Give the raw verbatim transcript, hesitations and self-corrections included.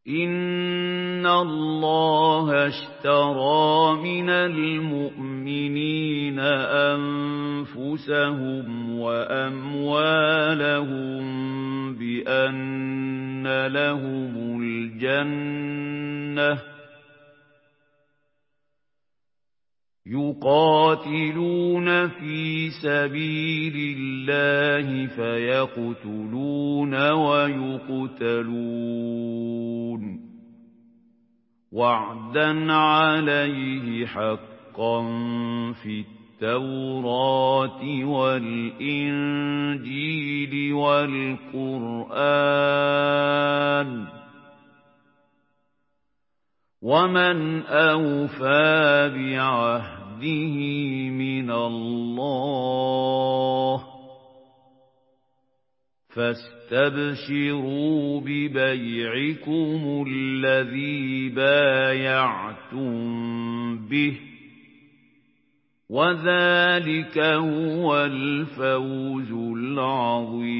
إِنَّ اللَّهَ اشْتَرَىٰ مِنَ الْمُؤْمِنِينَ أَنفُسَهُمْ وَأَمْوَالَهُم بِأَنَّ لَهُمُ الْجَنَّةَ يُقَاتِلُونَ فِي سَبِيلِ اللَّهِ فَيَقْتُلُونَ وَيُقْتَلُونَ وَعْدًا عَلَيْهِ حَقًّا فِي التَّوْرَاةِ وَالْإِنجِيلِ وَالْقُرْآنِ ۚ وَمَنْ أَوْفَىٰ بِعَهْدِهِ مِنَ اللَّهِ ۚ فَاسْتَبْشِرُوا بِبَيْعِكُمُ الَّذِي بَايَعْتُم بِهِ ۚ وَذَٰلِكَ هُوَ الْفَوْزُ الْعَظِيمُ.